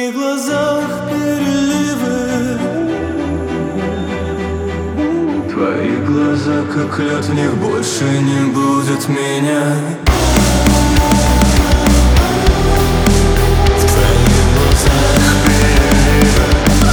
твоих глазах переливы. Твои глаза как лед, в них больше не будет меня. В твоих глазах переливы.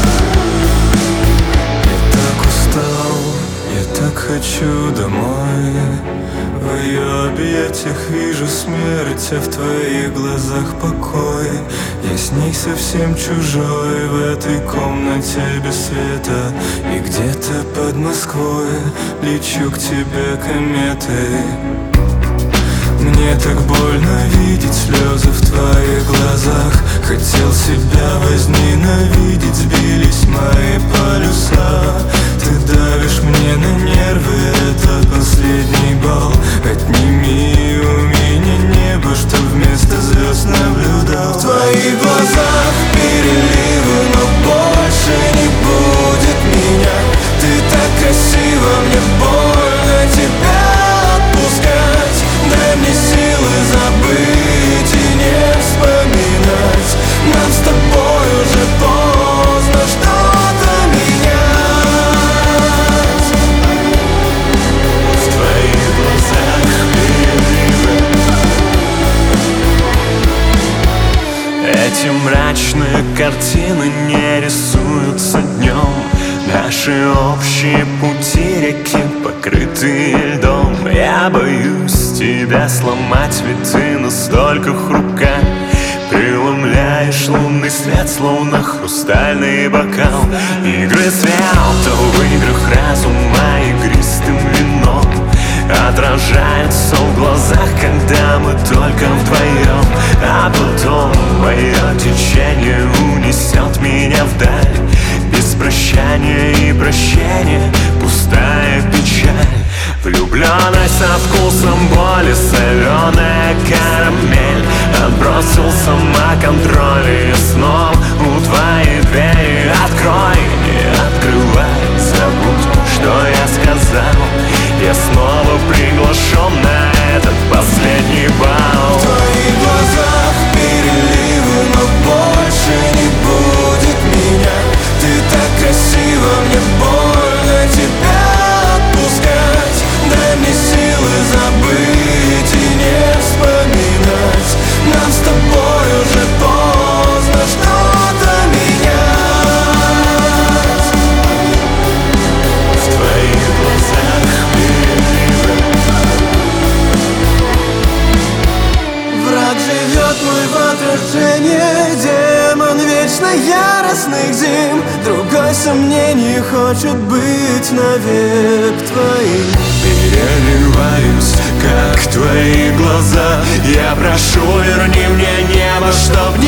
Я так устал, я так хочу домой. В ее объятиях вижу смерть, а в твоих глазах покой. Я с ней совсем чужой в этой комнате без света. И где-то под Москвой лечу к тебе кометой. Мне так больно видеть слезы в твоих глазах. Хотел себя возненавидеть, сбились мои полюса. Ты давишь мне на нервы, это последний бал. Отними у меня небо, что вместо звезд наблюдал. В твоих глазах переливы, но больше не будет меня. Ты так красива, мне больно тебя отпускать. Дай мне силы забыть и не вспоминать. Нам с тобой уже поздно что-то менять. В твоих глазах переливы. Эти мрачные картины не рисуются днем. Наши общие пути реки покрыты льдом. Я боюсь тебя сломать, ведь ты настолько хрупка. Преломляешь лунный свет, словно хрустальный бокал. Игры света в играх разума игристым вином отражается в глазах, когда мы только вдвоем. А потом мое течение унесет меня вдаль. Без прощания и прощения пустая печаль. Влюбленность со вкусом боли, соленая карамель. Отбросил самоконтроль и снова у твоей двери. Открой, не открывай, забудь, что я сказал. Я снова приглашен на этот последний бал. В твоих глазах переливы, но больше не будет меня. Ты так красива, мне больно тебя отпускать. Дай мне силы забыть и не вспоминать. Нам с тобой уже поздно что-то менять. В твоих глазах переливы. Враг живет мой в отражении, демон вечно яростных зим. Другой сомнений хочет быть навек твоим. Переливаюсь, как твои глаза. Я прошу, верни мне небо, чтоб не